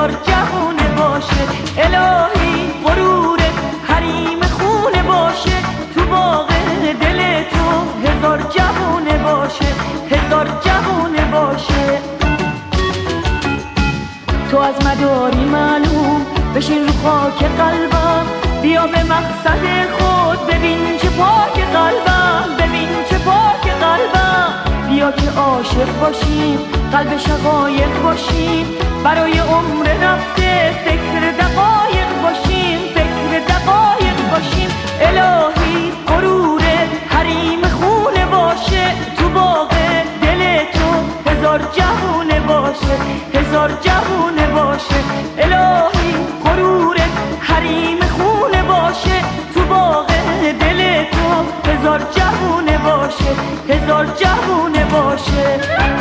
هزار جوونه باشه. الهی غرورت حریم خونه باشه، تو باغ دل تو هزار جوونه باشه، هزار جوونه باشه. تو از مداری معلوم بشین رو خاک قلبم، بیا به مقصد خود ببین چه پاک قلبم، ببین چه پاک قلبم. بیا که عاشق باشیم، قلب شقایق باشیم، برای عمر رفته فکر دقایق باشیم، فکر دقایق باشیم. الهی غرورت حریم خونه باشه، تو باغ دل تو هزار جوونه باشه، هزار جوونه باشه. الهی غرورت حریم خونه باشه، تو باغ دل تو هزار جوونه باشه، هزار جوونه باشه.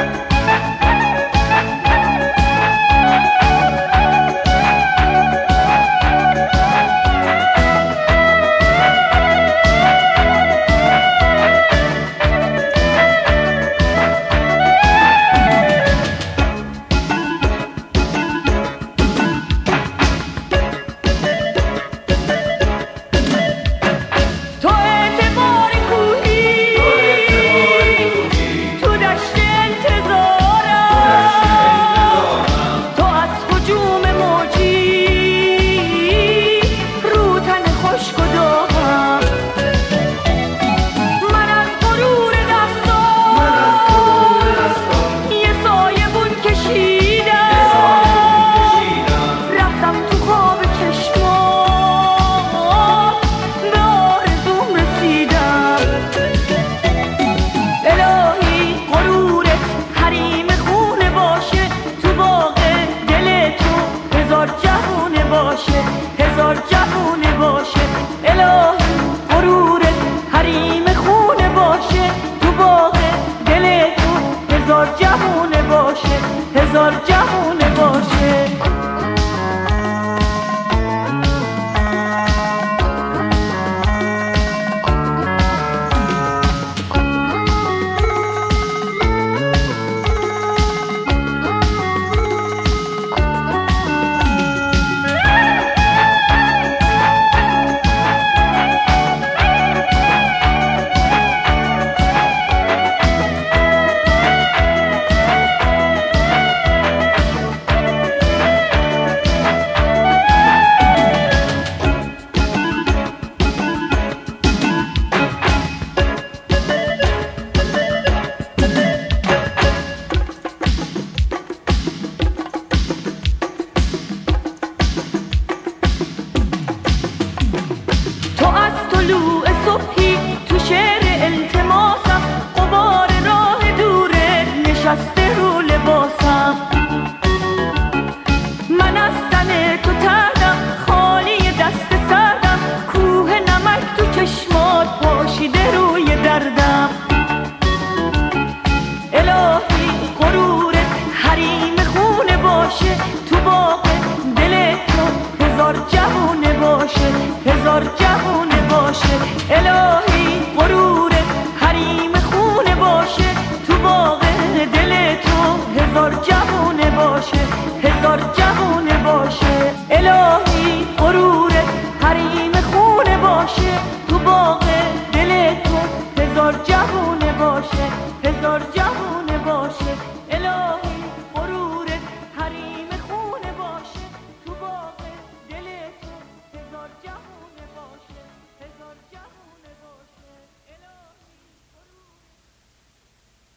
هزار جوونه باشه. الهی غرورت حریم خونه باشه، تو باغ دل تو هزار جوونه باشه، هزار جوونه باشه. طلوع صبحی تو شعر التماسم، غبار راه دوره نشسته رو لباسم. من از تن تو تردم، خالی دست سردم، کوه نمک تو چشمات پاشیده روی دردم. الهی غرورت حریم خونه باشه، تو باغ دل تو هزار جوونه باشه، هزار جوونه باشه. الهی غرورت حریم خونه باشه، تو باغ دل تو هزار جوونه باشه، هزار جوونه باشه. الهی غرورت حریم خونه باشه، تو باغ دل تو هزار جوونه باشه، هزار جوونه باشه. الهی